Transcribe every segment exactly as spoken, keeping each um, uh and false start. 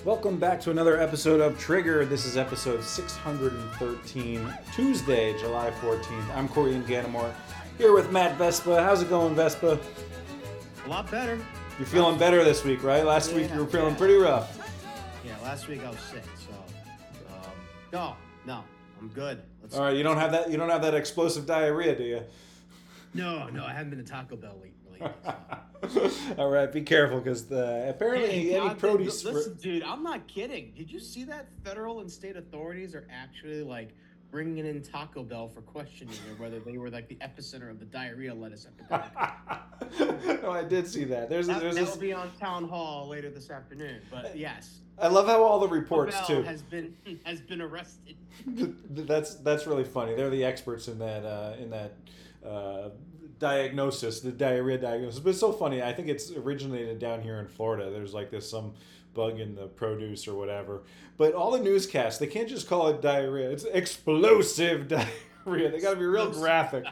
Welcome back to another episode of Trigger. This is episode six hundred thirteen, Tuesday, July fourteenth. I'm Corey Ganamore, here with Matt Vespa. How's it going, Vespa? A lot better. You're feeling better this week, right? Last Yeah, week you were feeling yeah. pretty rough. Yeah, last week I was sick, so um, no, no, I'm good. Let's, All right, you don't have that. You don't have that explosive diarrhea, do you? No, no, I haven't been to Taco Bell lately. So. All right, be careful because the apparently Hey, any God, produce. Listen, dude, I'm not kidding. Did you see that federal and state authorities are actually like bringing in Taco Bell for questioning or whether they were like the epicenter of the diarrhea lettuce epidemic? No, I did see that. There's That, there's that'll this. be on town hall later this afternoon. But yes, I love how all the reports Bell too. has been has been arrested. That's that's really funny. They're the experts in that uh, in that uh, diagnosis, the diarrhea diagnosis. But it's so funny. I think it's originated down here in Florida. There's like this some bug in the produce or whatever. But all the newscasts, they can't just call it diarrhea. It's explosive diarrhea. They got to be real graphic,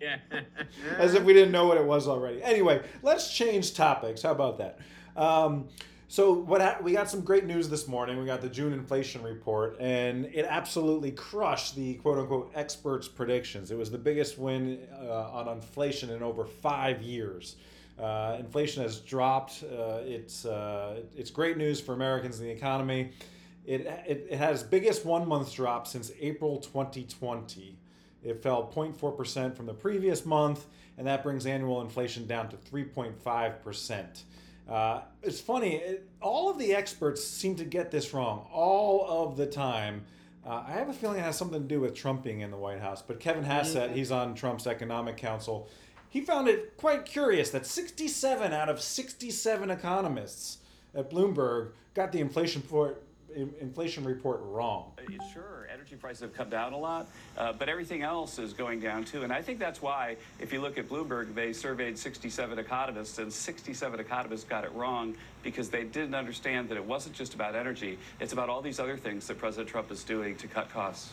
as if we didn't know what it was already. Anyway, let's change topics. How about that? Um, So what ha- we got some great news this morning. We got the June inflation report, and it absolutely crushed the quote-unquote experts' predictions. It was the biggest win uh, on inflation in over five years. Uh, inflation has dropped. Uh, it's uh, it's great news for Americans and the economy. It, it, it has biggest one-month drop since April twenty twenty. It fell zero point four percent from the previous month, and that brings annual inflation down to three point five percent. Uh, it's funny, it, all of the experts seem to get this wrong all of the time. Uh, I have a feeling it has something to do with Trump being in the White House, but Kevin Hassett, he's on Trump's Economic Council, he found it quite curious that sixty-seven out of sixty-seven economists at Bloomberg got the inflation report, inflation report wrong. Sure, energy prices have come down a lot, uh, but everything else is going down too. And I think that's why, if you look at Bloomberg, they surveyed sixty-seven economists, and sixty-seven economists got it wrong because they didn't understand that it wasn't just about energy. It's about all these other things that President Trump is doing to cut costs.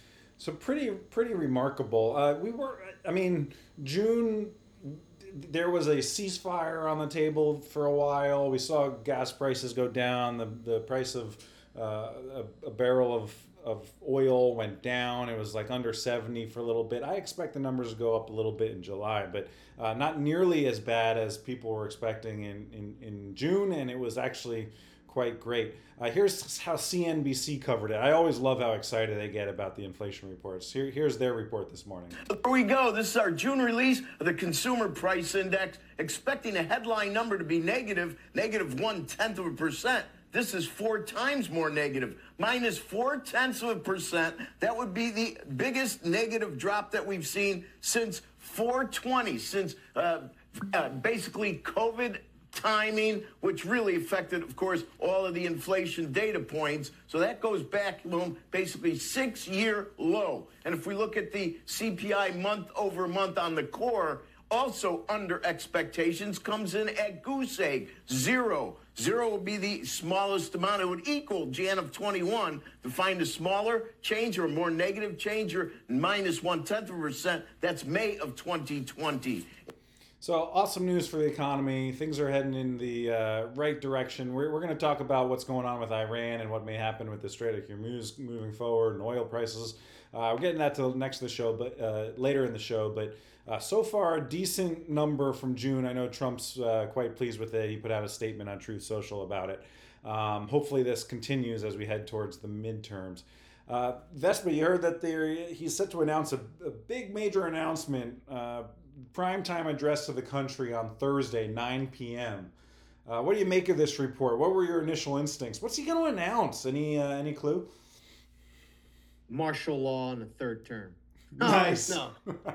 So pretty, pretty remarkable. Uh, we were, I mean, June, there was a ceasefire on the table for a while. We saw gas prices go down. The the price of uh, a, a barrel of, of oil went down. It was like under seventy for a little bit. I expect the numbers to go up a little bit in July, but uh, not nearly as bad as people were expecting in, in, in June, and it was actually quite great. Uh, here's how C N B C covered it. I always love how excited they get about the inflation reports. Here, here's their report this morning. Here we go. This is our June release of the Consumer Price Index, expecting a headline number to be negative, negative one-tenth of a percent. This is four times more negative, minus four-tenths of a percent. That would be the biggest negative drop that we've seen since four twenty, since uh, uh, basically COVID timing, which really affected, of course, all of the inflation data points. So that goes back, boom, basically six-year low. And if we look at the C P I month over month on the core, also under expectations, comes in at goose egg, zero. Zero would be the smallest amount. It would equal Jan of twenty-one. To find a smaller change or a more negative change or minus one-tenth of a percent, that's May of twenty twenty. So awesome news for the economy. Things are heading in the uh, right direction. We're, we're going to talk about what's going on with Iran and what may happen with the Strait of Hormuz moving forward and oil prices. Uh, we're getting that to next to the show, but uh, later in the show. But uh, so far, a decent number from June. I know Trump's uh, quite pleased with it. He put out a statement on Truth Social about it. Um, hopefully, this continues as we head towards the midterms. Uh, Vespa, you heard that there he's set to announce a, a big major announcement. Uh, primetime address to the country on Thursday, nine p.m. Uh, what do you make of this report? What were your initial instincts? What's he going to announce? Any uh, any clue? Martial law in the third term. Nice. No.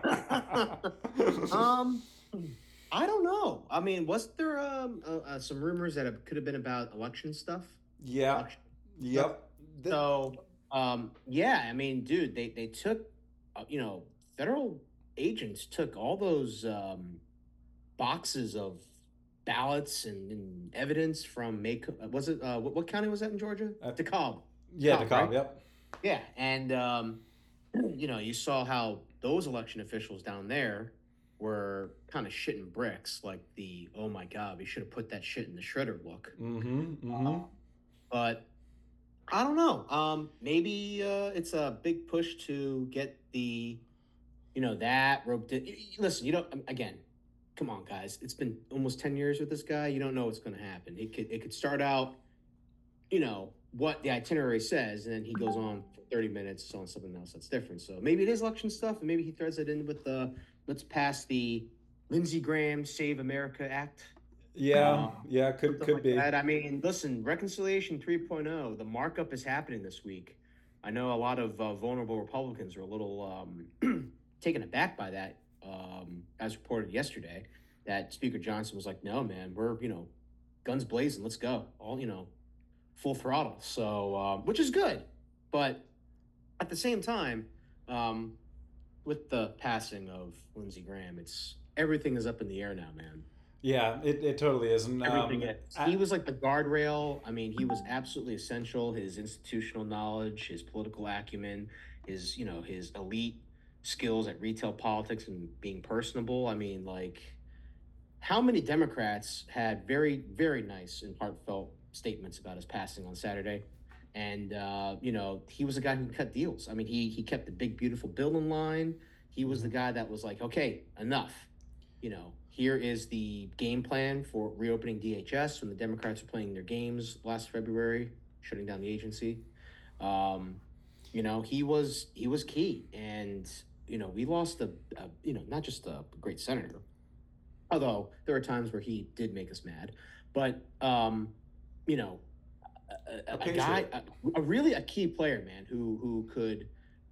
um, I don't know. I mean, wasn't there um, uh, uh, some rumors that it could have been about election stuff? Yeah. Election Yep. The- So, um, yeah, I mean, dude, they, they took, uh, you know, federal agents took all those um, boxes of ballots and, and evidence from Macomb. Was it, uh, what, what county was that in Georgia? Uh, DeKalb. yeah, DeKalb, DeKalb, right? yep. Yeah, and, um, you know, you saw how those election officials down there were kind of shitting bricks, like the, oh my God, we should have put that shit in the shredder look. Mm-hmm. Mm-hmm. Uh, but I don't know. Um, maybe uh, it's a big push to get the, you know, that roped in. Listen, you don't. um, Again, come on, guys. It's been almost ten years with this guy. You don't know what's going to happen. It could it could start out, you know, what the itinerary says, and then he goes on for thirty minutes on something else that's different. So maybe it is election stuff, and maybe he threads it in with the let's pass the Lindsey Graham Save America Act. Yeah, Uh, yeah, could something could like be. that. I mean, listen, Reconciliation 3.0, the markup is happening this week. I know a lot of uh, vulnerable Republicans are a little um, taken aback by that, um, as reported yesterday, that Speaker Johnson was like, no, man, we're, you know, guns blazing, let's go. All, you know, full throttle. So, um, which is good. But at the same time, um, with the passing of Lindsey Graham, it's everything is up in the air now, man. Yeah, it, it totally is. And Everything um, is. I- He was like the guardrail. I mean, he was absolutely essential. His institutional knowledge, his political acumen, his, you know, his elite skills at retail politics and being personable. I mean, like, how many Democrats had very, very nice and heartfelt statements about his passing on Saturday? And uh, you know, he was a guy who cut deals. I mean, he he kept the big, beautiful bill in line. He was the guy that was like, okay, enough. You know, here is the game plan for reopening D H S when the Democrats were playing their games last February, shutting down the agency. Um, you know, he was he was key, and you know, we lost a, a you know not just a great senator, although there were times where he did make us mad, but um, you know, a, a, a guy, a, a really a key player, man, who who could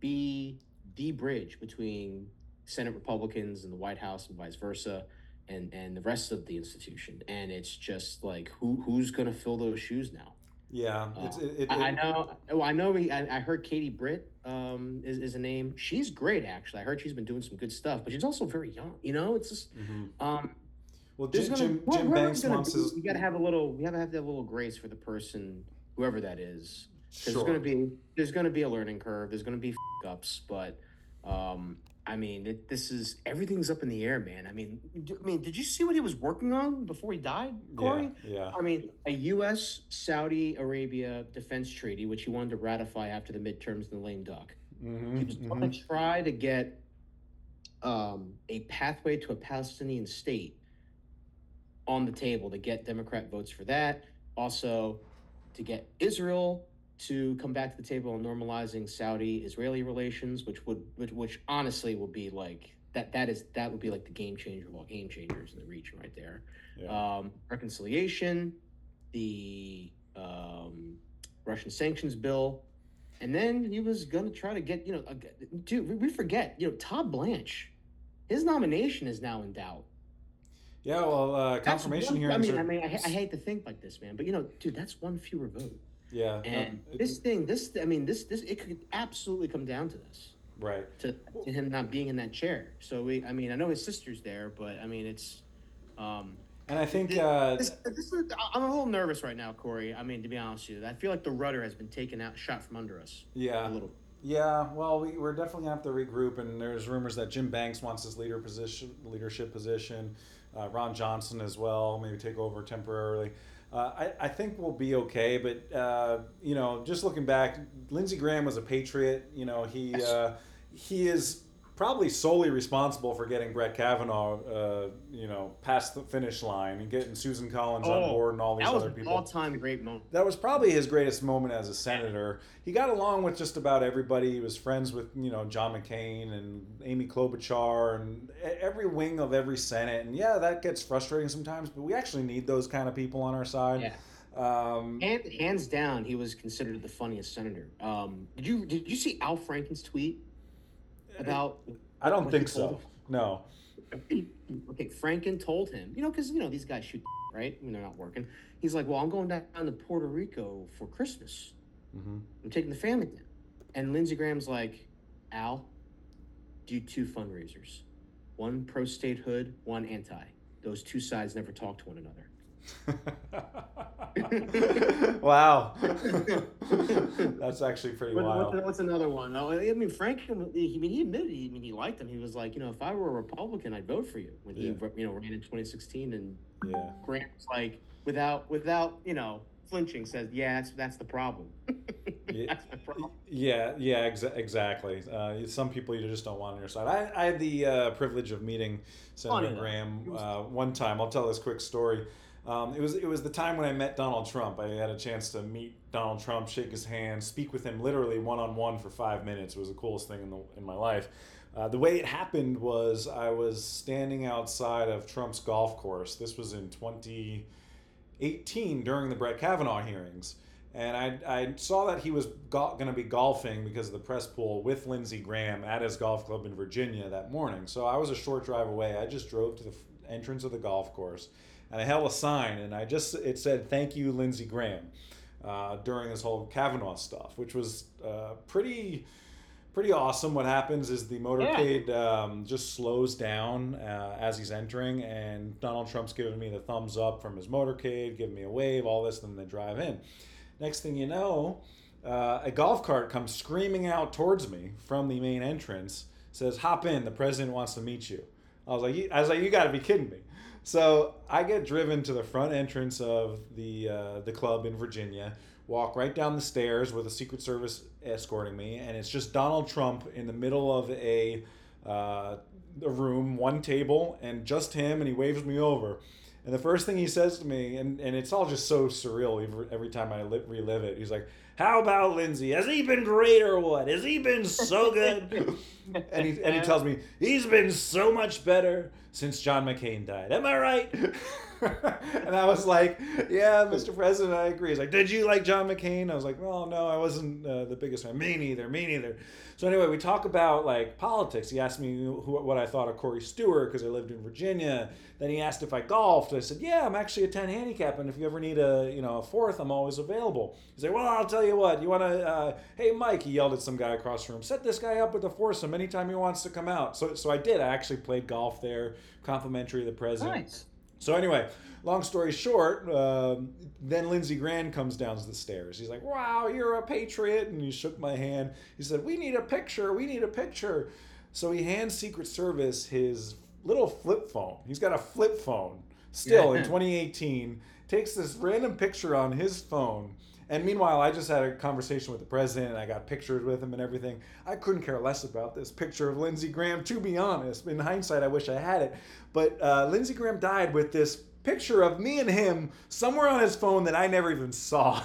be the bridge between Senate Republicans and the White House and vice versa, and and the rest of the institution. And it's just like, who who's gonna fill those shoes now? yeah, it's, Uh, it, it, I, I know. Oh, I know. We, I, I heard Katie Britt um, is, is a name. She's great, actually. I heard she's been doing some good stuff, but she's also very young. You know, it's just Mhm. um, Well, there's Jim, gonna, Jim, whoever- Jim whoever's Banks gonna wants be- his. We gotta have a little. We have to have that little grace for the person, whoever that is. 'Cause Sure. There's gonna be there's gonna be a learning curve. There's gonna be f- ups, but um, I mean, it, this is everything's up in the air, man. I mean, d- I mean, did you see what he was working on before he died, Corey? Yeah, yeah. I mean, a U S Saudi Arabia defense treaty, which he wanted to ratify after the midterms in the lame duck. Mm-hmm, He was going to try to get um, a pathway to a Palestinian state on the table to get Democrat votes for that. Also, to get Israel to come back to the table on normalizing Saudi-Israeli relations, which would, which, which honestly would be like that. That is that would be like the game changer of all game changers in the region, right there. Yeah. Um, reconciliation, the um, Russian sanctions bill, and then he was going to try to get, you know, uh, dude, we- we forget, you know, Todd Blanche, his nomination is now in doubt. Yeah, well, uh, That's confirmation one- hearings. I mean, are, I mean, I, ha- I hate to think like this, man, but you know, dude, that's one fewer vote. yeah, no, And it- this thing, this, I mean, this, this, it could absolutely come down to this, right. to, to him not being in that chair. So we, I mean, I know his sister's there, but I mean, it's, um, And I think This, uh, this, this is, I'm a little nervous right now, Corey. I mean, to be honest with you, I feel like the rudder has been taken out, shot from under us. yeah, A little. yeah. Well, we, we're definitely gonna have to regroup. And there's rumors that Jim Banks wants his leader position, leadership position. Uh, Ron Johnson as well, maybe take over temporarily. Uh, I, I think we'll be okay, but uh, you know, just looking back, Lindsey Graham was a patriot. You know, he uh, he is probably solely responsible for getting Brett Kavanaugh, uh, you know, past the finish line and getting Susan Collins on board and all these that was other an people. all-time great moment. That was probably his greatest moment as a senator. He got along with just about everybody. He was friends with, you know, John McCain and Amy Klobuchar and e- every wing of every Senate. And yeah, that gets frustrating sometimes, but we actually need those kind of people on our side. Yeah. Um, Hand, hands down, he was considered the funniest senator. Um, did you did you see Al Franken's tweet about? I don't what he think so. told No. him? Okay, Franken told him, you know, because you know these guys shoot right when they're not working. He's like, well, I'm going down to Puerto Rico for Christmas. Mm-hmm. I'm taking the family down. And Lindsey Graham's like, Al, do two fundraisers. One pro statehood, one anti. Those two sides never talk to one another. Wow. That's actually pretty What, wild. what, what's another one? Oh, I mean, Frank, I mean, he admitted, he, I mean, he liked him. He was like, you know, if I were a Republican, I'd vote for you when he, Yeah. you know, ran in twenty sixteen. And Yeah. Grant was like, without, without, you know, flinching, says, "Yeah, that's that's the problem. Yeah, That's the problem." yeah, yeah, exa- exactly. Uh, some people you just don't want on your side. I, I had the uh, privilege of meeting Senator Funny, though. Graham It was- uh, one time. I'll tell this quick story. Um, it was it was the time when I met Donald Trump. I had a chance to meet Donald Trump, shake his hand, speak with him literally one on one for five minutes. It was the coolest thing in the in my life. Uh, the way it happened was I was standing outside of Trump's golf course. This was in twenty eighteen during the Brett Kavanaugh hearings. And I, I saw that he was go- going to be golfing because of the press pool with Lindsey Graham at his golf club in Virginia that morning. So I was a short drive away. I just drove to the f- entrance of the golf course and I held a sign and I just, it said, "Thank you, Lindsey Graham," uh, during this whole Kavanaugh stuff, which was uh, pretty pretty awesome. What happens is the motorcade um, just slows down uh, as he's entering, and Donald Trump's giving me the thumbs up from his motorcade, giving me a wave, all this, and then they drive in. Next thing you know, uh, a golf cart comes screaming out towards me from the main entrance, says, "Hop in, the president wants to meet you." I was like, you, I was like, you got to be kidding me. So I get driven to the front entrance of the uh, the club in Virginia, walk right down the stairs with a Secret Service escorting me, and it's just Donald Trump in the middle of a, uh, a room, one table, and just him, and he waves me over. And the first thing he says to me, and, and it's all just so surreal every, every time I li- relive it, he's like, "How about Lindsey? Has he been great or what? Has he been so good?" and, he, and he tells me, "He's been so much better since John McCain died. Am I right?" And I was like, "Yeah, Mister President, I agree." He's like, "Did you like John McCain?" I was like, "Well, no, I wasn't uh, the biggest fan." "Me neither, me neither." So anyway, we talk about like politics. He asked me who, what I thought of Corey Stewart because I lived in Virginia. Then he asked if I golfed. I said, "Yeah, I'm actually a ten handicap, and if you ever need a you know a fourth, I'm always available." He's like, "Well, I'll tell you what. You want to? Uh, hey, Mike," he yelled at some guy across the room. "Set this guy up with a foursome anytime he wants to come out." So so I did. I actually played golf there, complimentary to the president. Nice. So anyway, long story short, um, then Lindsey Graham comes down the stairs. He's like, "Wow, you're a patriot," and he shook my hand. He said, "We need a picture. We need a picture." So he hands Secret Service his little flip phone. He's got a flip phone still in twenty eighteen. Takes this random picture on his phone. And meanwhile, I just had a conversation with the president, and I got pictures with him and everything. I couldn't care less about this picture of Lindsey Graham, to be honest. In hindsight, I wish I had it. But uh, Lindsey Graham died with this picture of me and him somewhere on his phone that I never even saw.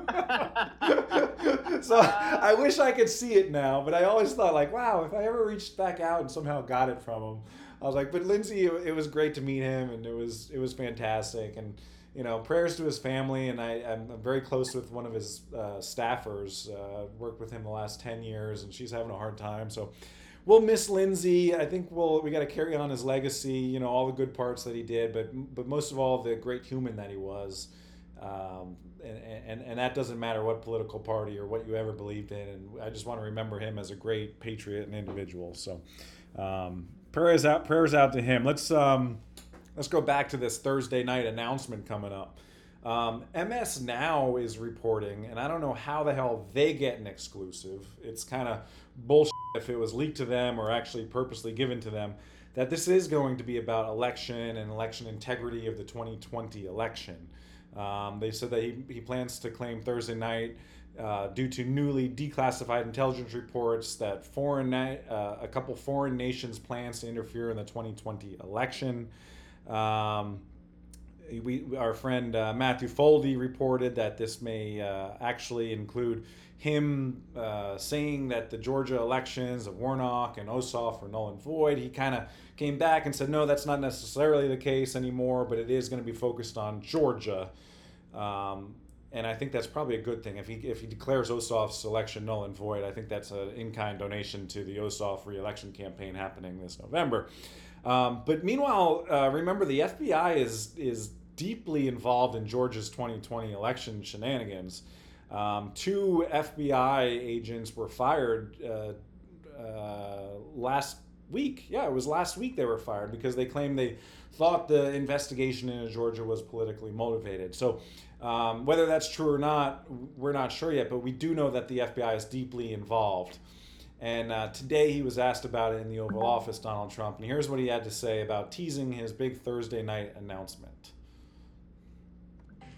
So I wish I could see it now, but I always thought, like, wow, if I ever reached back out and somehow got it from him. I was like, but Lindsey, it, it was great to meet him, and it was it was fantastic. And you know, prayers to his family, and I, I'm very close with one of his uh, staffers. Uh, worked with him the last ten years, and she's having a hard time. So we'll miss Lindsey. I think we'll we got to carry on his legacy. You know, all the good parts that he did, but but most of all, the great human that he was. Um, and, and and that doesn't matter what political party or what you ever believed in. And I just want to remember him as a great patriot and individual. So um, prayers out, prayers out to him. Let's. Um, Let's go back to this Thursday night announcement coming up. Um, M S Now is reporting, and I don't know how the hell they get an exclusive. It's kind of bullshit if it was leaked to them or actually purposely given to them, that this is going to be about election and election integrity of the twenty twenty election. Um, they said that he, he plans to claim Thursday night uh, due to newly declassified intelligence reports that foreign uh, a couple foreign nations plans to interfere in the twenty twenty election. Um, we, our friend uh, Matthew Foldy reported that this may uh, actually include him uh, saying that the Georgia elections of Warnock and Ossoff are null and void. He kind of came back and said, no, that's not necessarily the case anymore, but it is going to be focused on Georgia. Um, and I think that's probably a good thing. If he if he declares Ossoff's election null and void, I think that's an in-kind donation to the Ossoff re-election campaign happening this November. Um, but meanwhile, uh, remember the F B I is is deeply involved in Georgia's twenty twenty election shenanigans. Um, two F B I agents were fired uh, uh, last week. Yeah, it was last week they were fired because they claimed they thought the investigation into Georgia was politically motivated. So um, whether that's true or not, we're not sure yet, but we do know that the F B I is deeply involved. And uh, today he was asked about it in the Oval Office, Donald Trump. And here's what he had to say about teasing his big Thursday night announcement.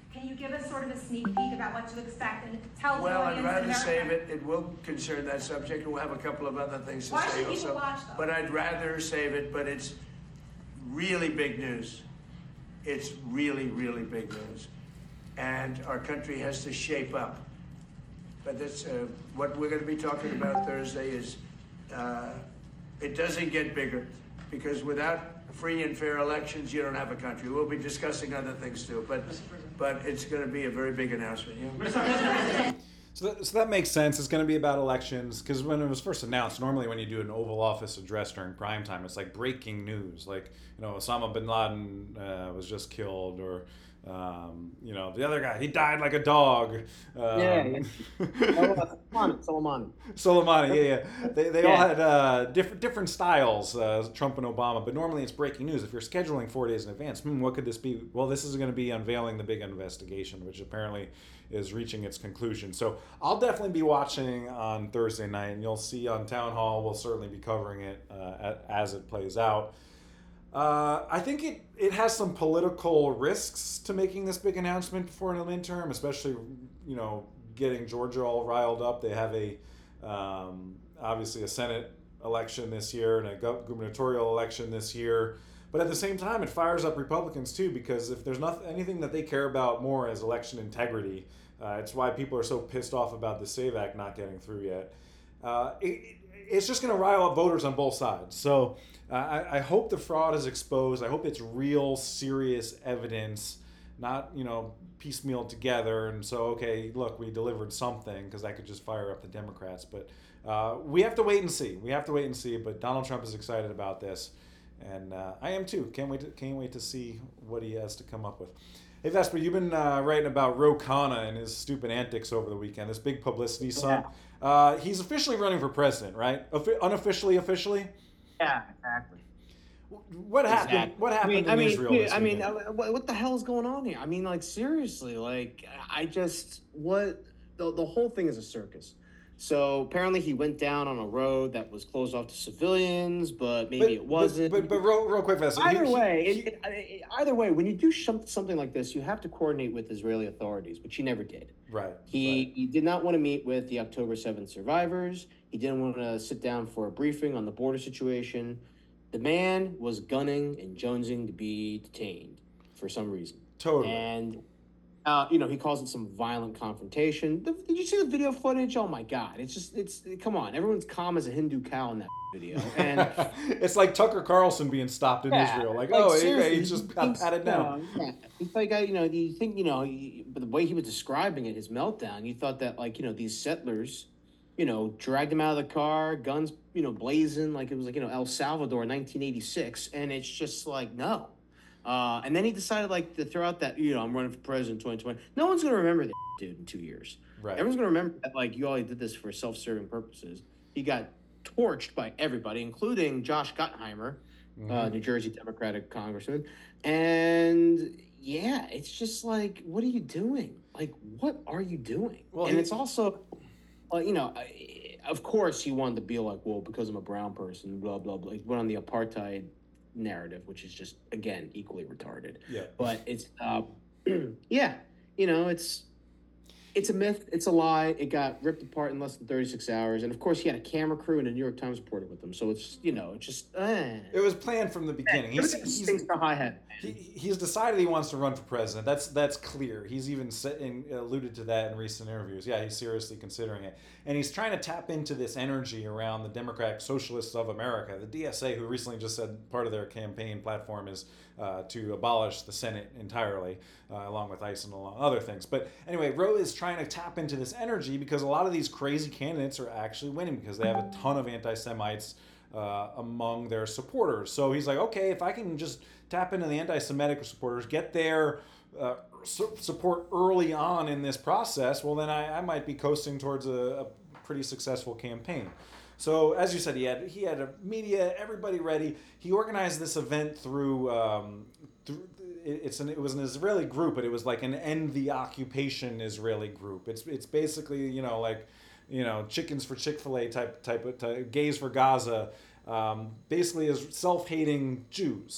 Can you give us sort of a sneak peek about what to expect and tell the Well, I'd audience in rather America? save it. It will concern that subject, and we'll have a couple of other things to Why say should people also. watch, though? But I'd rather save it, but it's really big news. It's really, really big news. And our country has to shape up. But that's, uh, what we're going to be talking about Thursday is, uh, it doesn't get bigger, because without free and fair elections, you don't have a country. We'll be discussing other things too, but but it's going to be a very big announcement. Yeah? So that, so that makes sense. It's going to be about elections, because when it was first announced, normally when you do an Oval Office address during prime time, it's like breaking news, like, you know, Osama bin Laden uh, was just killed, or um, you know, the other guy, he died like a dog. Um, Yeah, yeah. Soleimani, Soleimani. Soleimani, yeah, yeah. They, they all Yeah. had uh, different different styles, uh, Trump and Obama. But normally it's breaking news. If you're scheduling four days in advance, hmm, what could this be? Well, this is going to be unveiling the big investigation, which apparently is reaching its conclusion. So I'll definitely be watching on Thursday night, and you'll see on Town Hall. We'll certainly be covering it uh, as it plays out. Uh, I think it, it has some political risks to making this big announcement before an midterm, especially, you know, getting Georgia all riled up. They have a um, obviously a Senate election this year and a gubernatorial election this year. But at the same time, it fires up Republicans too, because if there's nothing, anything that they care about more is election integrity. Uh, it's why people are so pissed off about the SAVE Act not getting through yet. Uh, it, it's just going to rile up voters on both sides. So uh, I, I hope the fraud is exposed. I hope it's real, serious evidence, not, you know, piecemeal together. And so, okay, look, we delivered something, because that could just fire up the Democrats. But uh, we have to wait and see. We have to wait and see. But Donald Trump is excited about this. And uh, I am too. Can't wait to, can't wait to see what he has to come up with. Hey, Vesper, you've been uh, writing about Ro Khanna and his stupid antics over the weekend, this big publicity stunt. Yeah. Uh, he's officially running for president, right? Unofficially, officially? Yeah, exactly. What happened? Exactly. What happened I mean, in I mean, Israel? yeah, This I mean, weekend? uh, what, what the hell is going on here? I mean, like, seriously, like, I just, what, the, the whole thing is a circus. So apparently he went down on a road that was closed off to civilians, but maybe but, it wasn't. But, but, but real, real quick, Vesper. Either he, way, he, it, it, it, either way, when you do something like this, you have to coordinate with Israeli authorities, which he never did. Right. He, right. he did not want to meet with the October seventh survivors. He didn't want to sit down for a briefing on the border situation. The man was gunning and jonesing to be detained for some reason. Totally. And, uh, you know, he calls it some violent confrontation. The, did you see the video footage? Oh, my God. It's just, it's, come on. Everyone's calm as a Hindu cow in that video. And it's like Tucker Carlson being stopped in yeah, Israel. Like, like, oh, seriously, he, he just got patted down. You know, yeah. It's like, I, you know, you think, you know, he, but the way he was describing it, his meltdown, you thought that, like, you know, these settlers, you know, dragged him out of the car, guns, you know, blazing, like it was like, you know, El Salvador, nineteen eighty-six. And it's just like, no. Uh, and then he decided, like, to throw out that, you know, I'm running for president in twenty twenty. No one's going to remember that dude in two years. Right. Everyone's going to remember that, like, you only did this for self-serving purposes. He got torched by everybody, including Josh Gottheimer, mm-hmm. uh, New Jersey Democratic congressman. And, yeah, it's just like, what are you doing? Like, what are you doing? Well, and he, it's also, uh, you know, I, of course he wanted to be like, well, because I'm a brown person, blah, blah, blah. He went on the apartheid narrative, which is just, again, equally retarded. Yeah. But it's, uh, yeah, you know, it's, it's a myth. It's a lie. It got ripped apart in less than thirty-six hours. And of course, he had a camera crew and a New York Times reporter with him. So it's, you know, it's just, uh, it was planned from the beginning. He's, he's, he's, high head. He, he's decided he wants to run for president. That's that's clear. He's even said, in, alluded to that in recent interviews. Yeah, he's seriously considering it. And he's trying to tap into this energy around the Democratic Socialists of America, the D S A, who recently just said part of their campaign platform is uh, to abolish the Senate entirely, uh, along with ICE and along other things. But anyway, Roe is trying to tap into this energy because a lot of these crazy candidates are actually winning because they have a ton of anti-Semites uh, among their supporters. So he's like, okay, if I can just tap into the anti-Semitic supporters, get their uh, su- support early on in this process, well, then I, I might be coasting towards a, a pretty successful campaign. So as you said, he had he had a media, everybody ready. He organized this event through, um, through it's an it was an Israeli group, but it was like an End the Occupation Israeli group. It's it's basically, you know, like, you know, chickens for Chick-fil-A type type of type, gays for Gaza. Um, basically, is self-hating Jews.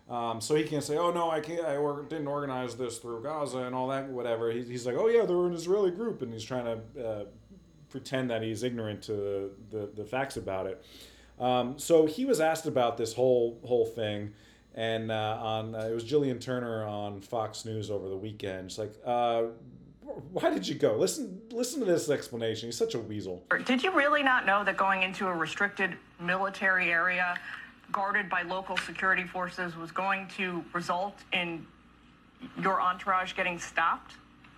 Um, so he can't say, "Oh no, I can't. I or, didn't organize this through Gaza and all that, whatever." He, he's like, "Oh yeah, they're an Israeli group," and he's trying to uh, pretend that he's ignorant to the, the, the facts about it. Um, so he was asked about this whole whole thing, and uh, on uh, it was Jillian Turner on Fox News over the weekend. She's like, uh, "Why did you go? Listen, listen to this explanation. He's such a weasel." Did you really not know that going into a restricted military area guarded by local security forces was going to result in your entourage getting stopped?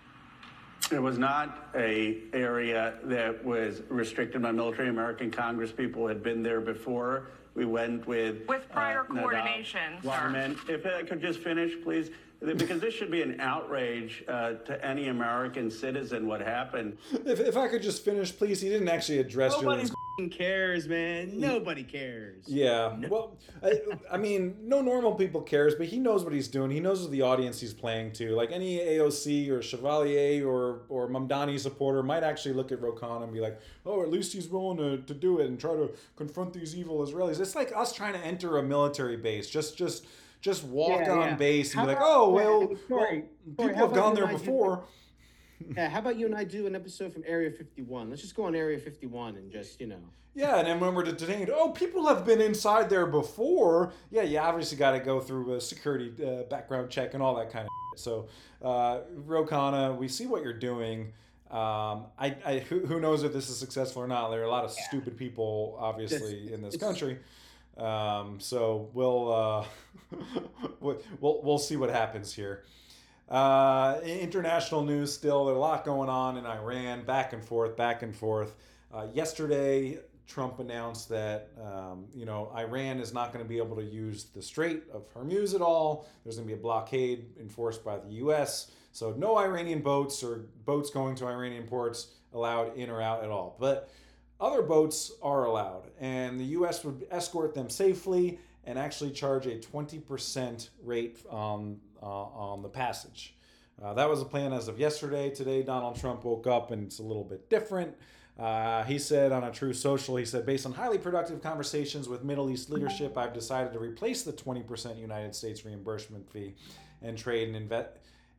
It was not a area that was restricted by military. American Congress people had been there before. We went with With prior uh, Nadav coordination, sir. Waterman. If I could just finish, please, because this should be an outrage uh, to any American citizen. What happened? If, if I could just finish, please. He didn't actually address Nobody Jillian's. f***ing cares, man. Nobody cares. Yeah, well, I, I mean, no normal people cares, but he knows what he's doing. He knows the audience he's playing to. Like any A O C or Chevalier or or Mamdani supporter might actually look at Ro Khanna and be like, "Oh, at least he's willing to, to do it and try to confront these evil Israelis." It's like us trying to enter a military base. Just just just walk Yeah, on yeah. base and How be like, about- "Oh, yeah, well, I mean, sorry, well sorry, people how have about gone you there and I do- before." Yeah, how about you and I do an episode from Area fifty-one? Let's just go on Area fifty-one and just, you know. Yeah, and then when we're detained, oh, people have been inside there before. Yeah, you obviously got to go through a security uh, background check and all that kind of shit. So, uh, Ro Khanna, we see what you're doing. Um, I, I who, who knows if this is successful or not? There are a lot of yeah. stupid people, obviously, It's, in this it's, country. Um, so we'll, uh, we'll we'll see what happens here. Uh, international news still, there's a lot going on in Iran, back and forth, back and forth. Uh, yesterday, Trump announced that, um, you know, Iran is not going to be able to use the Strait of Hormuz at all. There's going to be a blockade enforced by the U S. So no Iranian boats or boats going to Iranian ports allowed in or out at all. But other boats are allowed, and the U S would escort them safely and actually charge a twenty percent rate on, uh, on the passage. Uh, that was the plan as of yesterday. Today, Donald Trump woke up and it's a little bit different. Uh, he said on a True Social, he said, based on highly productive conversations with Middle East leadership, I've decided to replace the twenty percent United States reimbursement fee and trade and invest.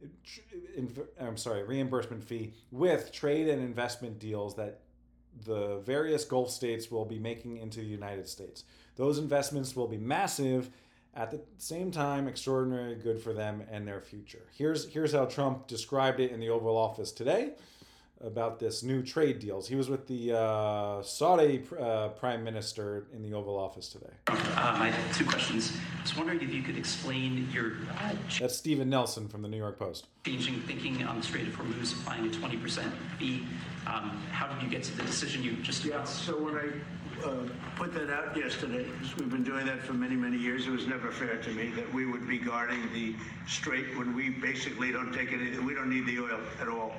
I'm sorry, reimbursement fee with trade and investment deals that the various Gulf states will be making into the United States. Those investments will be massive. At the same time, extraordinarily good for them and their future. Here's here's how Trump described it in the Oval Office today about this new trade deals. He was with the uh, Saudi uh, Prime Minister in the Oval Office today. Um, I have two questions. I was wondering if you could explain your... Uh, That's Stephen Nelson from the New York Post. Changing thinking on the Strait of Hormuz, applying a twenty percent fee. Um, how did you get to the decision you just Yeah, announced? so when I uh, put that out yesterday, because we've been doing that for many, many years, it was never fair to me that we would be guarding the strait when we basically don't take any, we don't need the oil at all.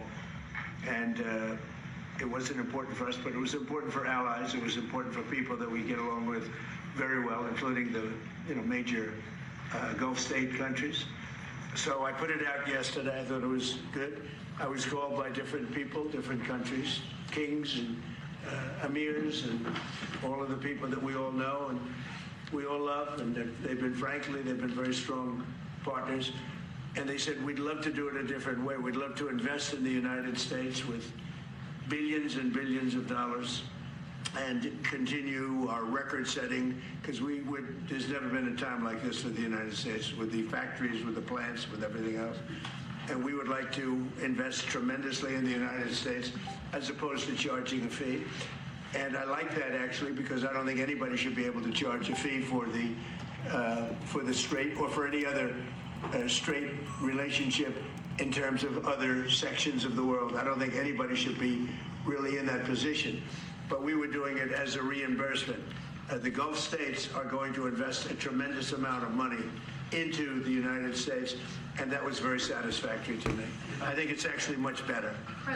And uh, it wasn't important for us, but it was important for allies. It was important for people that we get along with very well, including the you know major uh, Gulf state countries. So I put it out yesterday. I thought it was good. I was called by different people, different countries, kings and uh, emirs, and all of the people that we all know and we all love. And they've been, frankly, they've been very strong partners. And they said, we'd love to do it a different way. We'd love to invest in the United States with billions and billions of dollars and continue our record setting, because we would, there's never been a time like this for the United States with the factories, with the plants, with everything else. And we would like to invest tremendously in the United States as opposed to charging a fee. And I like that, actually, because I don't think anybody should be able to charge a fee for the, uh, for the strait or for any other Uh, straight relationship in terms of other sections of the world. I don't think anybody should be really in that position. But we were doing it as a reimbursement. Uh, the Gulf states are going to invest a tremendous amount of money into the United States, and that was very satisfactory to me. I think it's actually much better.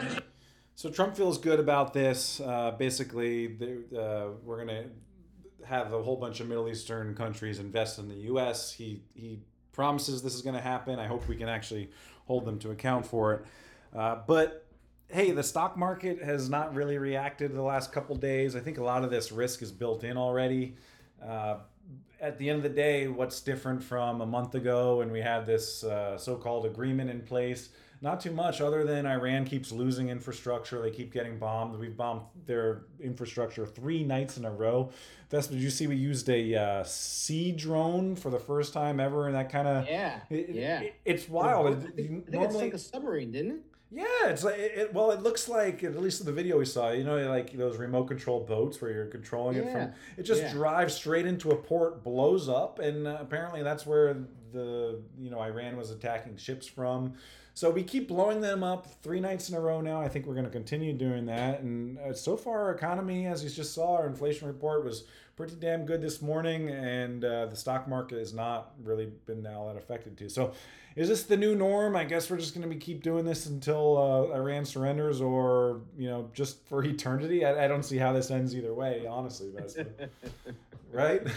So Trump feels good about this. Uh, basically, uh, we're going to have a whole bunch of Middle Eastern countries invest in the U S. He he promises this is going to happen. I hope we can actually hold them to account for it. Uh, but hey, the stock market has not really reacted the last couple days. I think a lot of this risk is built in already. Uh, at the end of the day, what's different from a month ago when we had this uh, so-called agreement in place? Not too much, other than Iran keeps losing infrastructure. They keep getting bombed. We've bombed their infrastructure three nights in a row. That's, did you see we used a uh, sea drone for the first time ever? And that kind of Yeah, it, yeah. It, it's wild. I It- think, you I think it's normally, like a submarine, didn't it? yeah, it's like it, it- well, it looks like, at least in the video we saw, you know, like those remote control boats where you're controlling it Yeah, from. It just yeah. drives straight into a port, blows up, and uh, apparently that's where the you know Iran was attacking ships from. So we keep blowing them up three nights in a row now. I think we're going to continue doing that. And uh, so far, our economy, as you just saw, our inflation report was pretty damn good this morning, and uh, the stock market has not really been all that affected too. So is this the new norm? I guess we're just going to be keep doing this until uh, Iran surrenders, or you know, just for eternity. I, I don't see how this ends either way, honestly, Vespa. Right?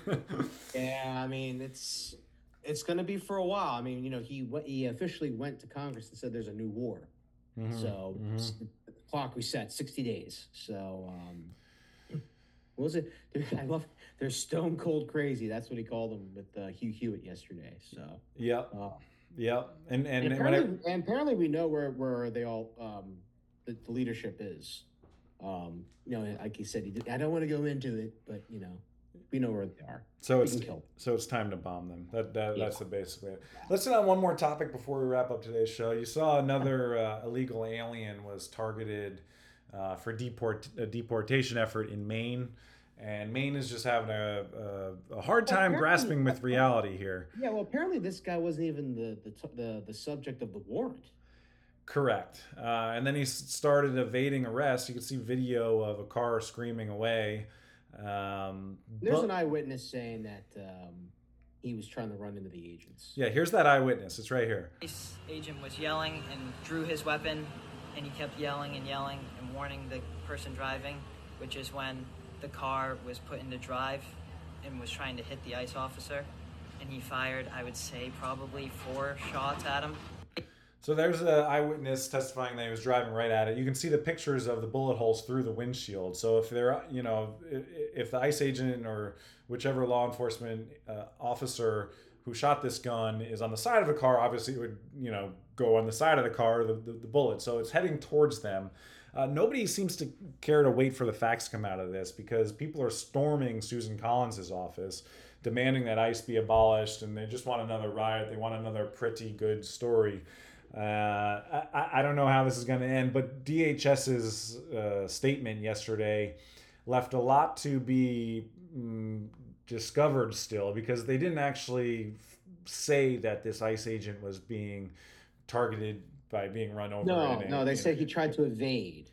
Yeah, I mean it's it's going to be for a while. I mean, you know, he went- he officially went to Congress and said there's a new war. Mhm, So mhm. s- the clock reset sixty days. So um, what was it? I love. They're stone cold crazy. That's what he called them with uh, Hugh Hewitt yesterday. So Yep. uh, Yep. And and, and and when I, apparently, and apparently we know where where they all um, the, the leadership is. Um, you know, like he said, he did, I don't want to go into it, but you know, we know where they are. So We it's can kill them. so it's time to bomb them. That, that Yeah. that's the basically it. Let's hit on one more topic before we wrap up today's show. You saw another uh, illegal alien was targeted uh, for deport a deportation effort in Maine, and Maine is just having a a, a hard time apparently- grasping with reality here. Yeah, well, apparently this guy wasn't even the the t- the, the subject of the warrant. Correct. Uh, and then he s- started evading arrest. You can see video of a car screaming away. Um, There's but- an eyewitness saying that um, he was trying to run into the agents. yeah, here's that eyewitness. It's right here. Police agent was yelling and drew his weapon, and he kept yelling and yelling and warning the person driving, which is when the car was put into drive and was trying to hit the ICE officer, and he fired, I would say, probably four shots at him. So there's an eyewitness testifying that he was driving right at it. You can see the pictures of the bullet holes through the windshield. So if they're, you know, i- if the ICE agent or whichever law enforcement uh, officer who shot this gun is on the side of the car, obviously it would, you know, go on the side of the car, the, the, the bullet. So it's heading towards them. Uh, nobody seems to care to wait for the facts to come out of this, because people are storming Susan Collins's office, demanding that ICE be abolished, and they just want another riot. They want another pretty good story. Uh, I, I don't know how this is going to end, but DHS's uh, statement yesterday left a lot to be mm, discovered still, because they didn't actually f- say that this ICE agent was being targeted by being run over. No, in a- no, they in said a- he tried to evade.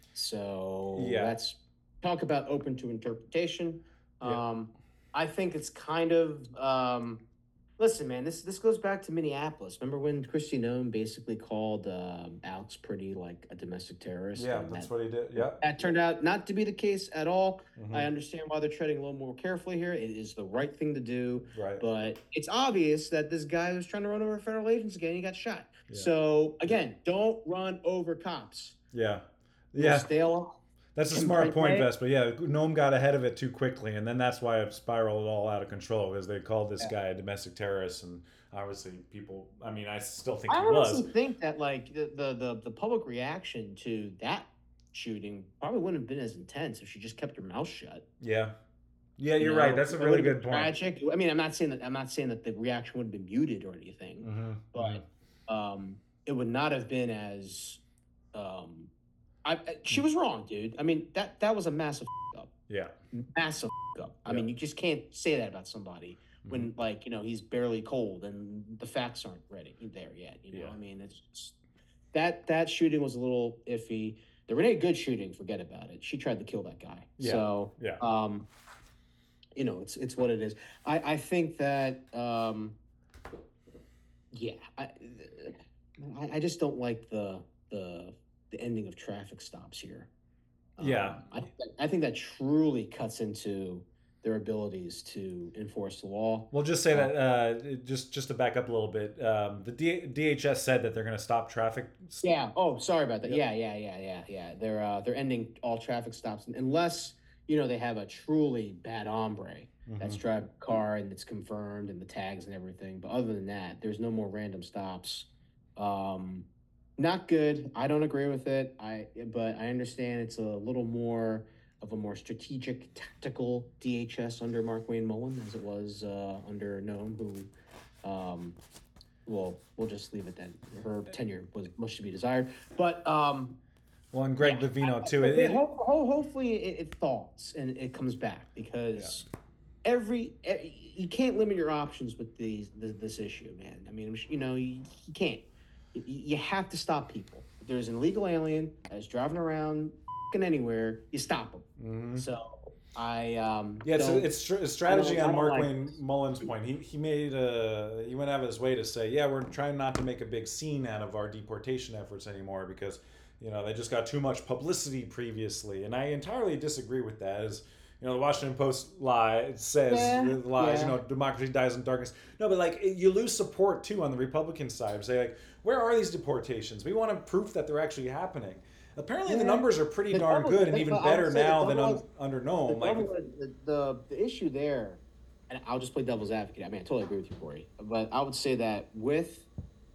So Yeah. that's talk about open to interpretation. Yeah. Um, I think it's kind of um, listen, man. This this goes back to Minneapolis. Remember when Christy Nome basically called um, Alex Pretty like a domestic terrorist? Yeah, and that's that, what he did. Yeah. that turned out not to be the case at all. Mhm. I understand why they're treading a little more carefully here. It is the right thing to do. Right. But it's obvious that this guy was trying to run over federal agents again. He got shot. Yeah. So again, don't run over cops. Yeah. You'll Yeah. stay along. That's a And smart by point, way- Vespa. Yeah, Nome got ahead of it too quickly, and then that's why it spiraled all out of control, because they called this guy a domestic terrorist, and obviously people. I mean, I still think I he honestly was. think that like the, the the the public reaction to that shooting probably wouldn't have been as intense if she just kept her mouth shut. Yeah. Yeah, You you're know, right. That's a it really would've been good point. Tragic. I mean, I'm not saying that I'm not saying that the reaction would have been muted or anything, Mm-hmm. but um, it would not have been as. Um, I, I- she was wrong, dude. I mean that that was a massive up, Yeah. massive up. I Yeah. mean, you just can't say that about somebody when like you know he's barely cold and the facts aren't ready there yet. You know, Yeah. I mean, it's just, that that shooting was a little iffy. The Renee Good shooting, forget about it. She tried to kill that guy. Yeah. So Yeah. um, you know, it's it's what it is. I I think that um, yeah, I I- I just don't like the the the ending of traffic stops here. Yeah. Um, I think that, I think that truly cuts into their abilities to enforce the law. We'll just say that uh, just just to back up a little bit. Um, the D- DHS said that they're going to stop traffic. Yeah. Oh, sorry about that. Yep. Yeah, yeah, yeah, yeah, yeah. They're uh, they're ending all traffic stops unless you know they have a truly bad hombre. mm-hmm. that's driving a car and it's confirmed and the tags and everything. But other than that, there's no more random stops. Um, not good. I don't agree with it. I but I understand it's a little more of a more strategic, tactical D H S under Mark Wayne Mullen as it was uh, under Noam, who, um, well, we'll just leave it then. Her tenure was much to be desired. But um, well, and Greg yeah, Levino too. I, it, it, ho- ho- hopefully, it, it thaws and it comes back because yeah. every, every you can't limit your options with these this, this issue, man. I mean, you know, you, you can't. You, you have to stop people. If there's an illegal alien that's driving around anywhere, you stop them. Mm-hmm. So I um yeah, it's a, it's a strategy on Mark Wayne like Mullen's point. He he made a he went out of his way to say, yeah, we're trying not to make a big scene out of our deportation efforts anymore because you know they just got too much publicity previously, and I entirely disagree with that. As you know, the Washington Post lie says yeah, lies. Yeah. You know, democracy dies in darkness. No, but like you lose support too on the Republican side. Say like, where are these deportations? We want proof that they're actually happening. Apparently, yeah. the numbers are pretty the darn double, good and even better now than un, under Noam. The, like, the, the the issue there, and I'll just play devil's advocate. I mean, I totally agree with you, Corey. But I would say that with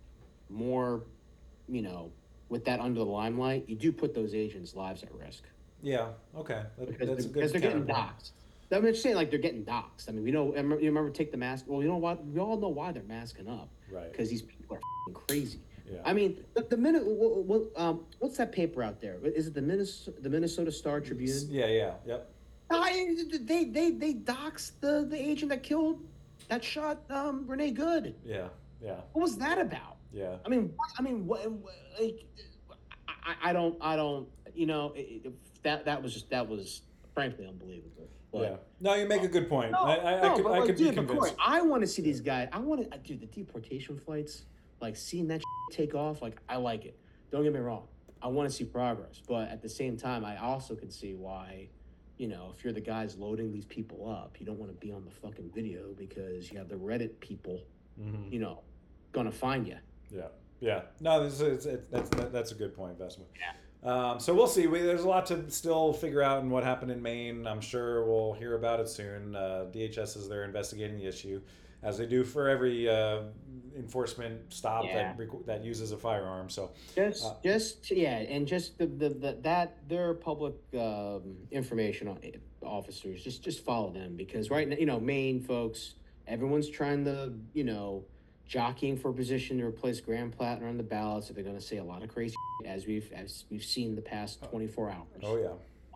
more, you know, with that under the limelight, you do put those agents' lives at risk. Yeah. Okay. That, because that's they're, a good because they're getting doxxed. I'm just saying, like they're getting doxxed. I mean, we know. You remember take the mask. Well, you know what? We all know why they're masking up. Right. Because these people are f***ing crazy. Yeah. I mean, the, the minute. What, what, um, what's that paper out there? Is it the Minnesota, the Minnesota Star Tribune? Yeah, yeah, yep. I, they they they doxed the, the agent that killed, that shot um, Renee Good. Yeah, yeah. What was that about? Yeah. I mean, what, I mean, what, like, I, I don't, I don't, you know, it, it, that that was just that was frankly unbelievable. But, yeah. No, you make a good point. No, I, I, no, I could, but, I like, could dude, be convinced. Corey, I want to see these guys. I want to, dude, the deportation flights. Like, seeing that take off, like, I like it. Don't get me wrong. I want to see progress. But at the same time, I also can see why, you know, if you're the guys loading these people up, you don't want to be on the fucking video because you have the Reddit people, mm-hmm. you know, going to find you. Yeah. Yeah. No, this is, it's, that's that's a good point, Vesma. Yeah. Um, so we'll see. We, there's a lot to still figure out in what happened in Maine. I'm sure we'll hear about it soon. Uh, D H S is there investigating the issue, as they do for every uh, enforcement stop yeah. that that uses a firearm. So just, uh, just yeah, and just the, the, the that their public um, information on officers, just just follow them because right now, you know, Maine folks, everyone's trying to, you know, jockeying for position to replace Graham Plattner on the ballot. So they're going to say a lot of crazy as we've as we've seen the past twenty-four hours. Oh yeah,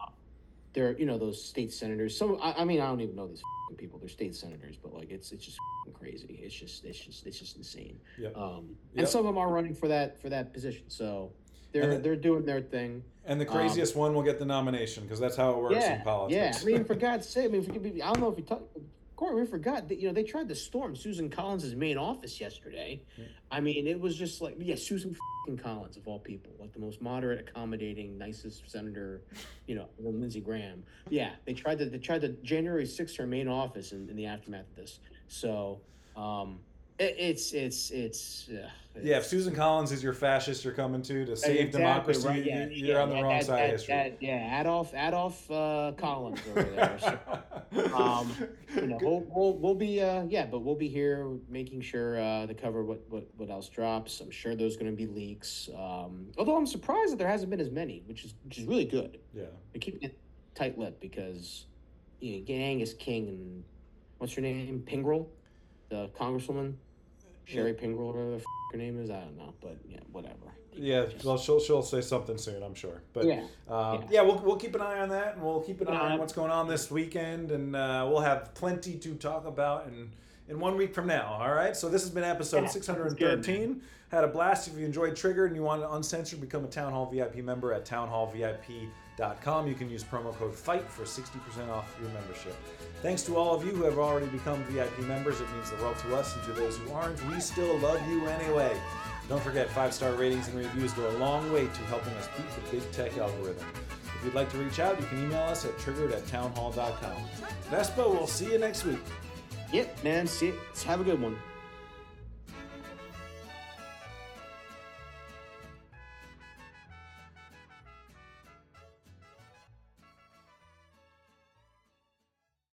they're you know those state senators. Some I, I mean I don't even know these people. They're state senators, but like it's it's just crazy. It's just it's just it's just insane. Yep. Um, yep. And some of them are running for that for that position. So they're the, they're doing their thing. And the craziest um, one will get the nomination because that's how it works yeah, in politics. Yeah, I mean for God's sake, I mean for, I don't know if you talk. Corey, we forgot that you know they tried to storm Susan Collins' main office yesterday. Yeah. I mean, it was just like yeah, Susan fucking Collins of all people, like the most moderate, accommodating, nicest senator, you know, Lindsey Graham. Yeah, they tried to they tried to January sixth her main office in, in the aftermath of this. So um, it, it's it's it's. Uh, it's yeah, if Susan Collins is your fascist you're coming to to save exactly, democracy, right, yeah, you're yeah, on the yeah, wrong that, side that, of history. That, yeah, Adolf Adolf uh, Collins over there. So, um, you know, we'll, we'll we'll be uh, yeah, but we'll be here making sure uh, to cover what, what, what else drops. I'm sure there's going to be leaks. Um, although I'm surprised that there hasn't been as many, which is which is really good. Yeah, we're keeping it tight-lipped because you know, Angus King and what's her name, Pingrel, the congresswoman, Sherry yeah. Pingrel, whatever the f- her name is. I don't know, but yeah, whatever. Yeah, well, she'll she'll say something soon, I'm sure. But yeah, um, yeah. yeah, we'll we'll keep an eye on that, and we'll keep an eye uh, on what's going on this weekend, and uh, we'll have plenty to talk about in in one week from now. All right. So this has been episode yeah, six hundred thirteen. Had a blast. If you enjoyed Triggered and you want to uncensored, become a Town Hall V I P member at town hall v i p dot com. You can use promo code FIGHT for sixty percent off your membership. Thanks to all of you who have already become V I P members. It means the world to us, and to those who aren't, we still love you anyway. Don't forget, five-star ratings and reviews go a long way to helping us beat the big tech algorithm. If you'd like to reach out, you can email us at triggered at town hall dot com. Vespa, we'll see you next week. Yep, man. See you. Have a good one.